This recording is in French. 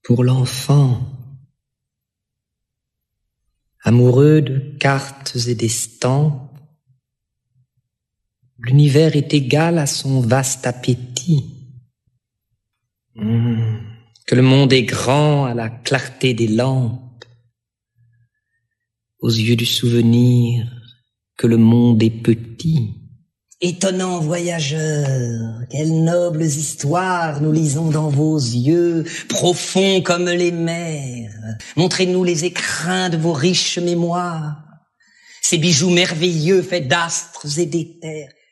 pour l'enfant, amoureux de cartes et d'estampes, l'univers est égal à son vaste appétit. Que le monde est grand à la clarté des lampes, aux yeux du souvenir, que le monde est petit. Étonnants voyageurs, quelles nobles histoires nous lisons dans vos yeux, profonds comme les mers. Montrez-nous les écrins de vos riches mémoires, ces bijoux merveilleux faits d'astres et d'éthers.